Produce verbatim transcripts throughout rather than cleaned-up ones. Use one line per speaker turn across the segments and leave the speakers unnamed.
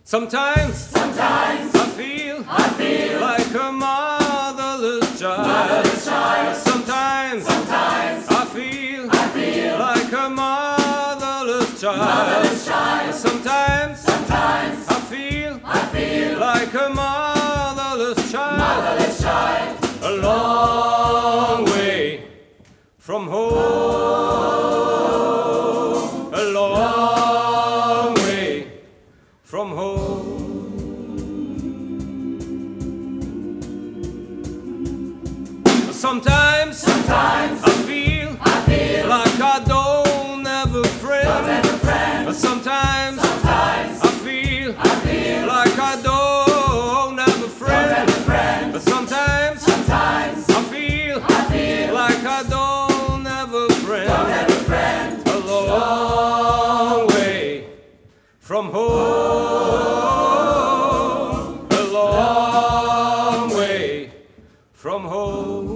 Sometimes,
Sometimes
I feel,
I feel
like a motherless child.
motherless child.
Sometimes,
Sometimes
I feel,
I feel
like a motherless child.
motherless child.
Sometimes,
Sometimes
I feel,
I feel
like a motherless child.
motherless child.
A long way from home. A long way from home. Sometimes,
Sometimes
I feel,
I feel
like I don't have a friend.
don't have a friend.
Sometimes,
Sometimes
I feel,
I feel
like I don't have a
don't
friend.
have a friend.
Sometimes,
Sometimes
I feel,
I feel
like I don't have a friend.
don't have a friend.
A long way from home. A long way from home.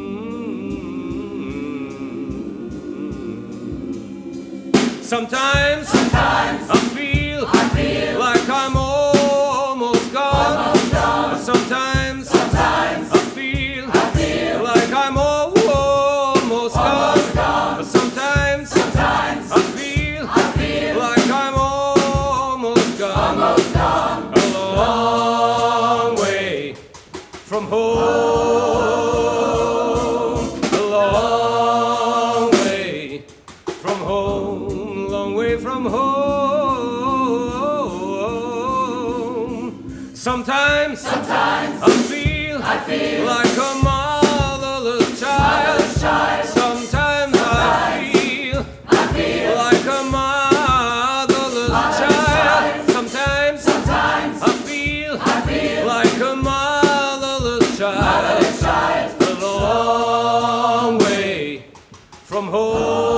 Sometimes,
Sometimes
I feel,
I feel
like I'm almost gone.
almost gone.
Sometimes,
Sometimes
I feel,
I feel
like I'm al- almost
almost
gone.
gone.
Sometimes,
Sometimes
I feel,
I feel
like I'm almost gone.
almost gone.
A long way from home. A long way from home. Long way from home. Sometimes,
Sometimes
I feel,
I feel
like a motherless child.
motherless child.
Sometimes I feel,
I feel
like a motherless
Motherless
child.
child.
Sometimes
Sometimes
I feel,
I feel
like a motherless child.
motherless child.
A long way from home.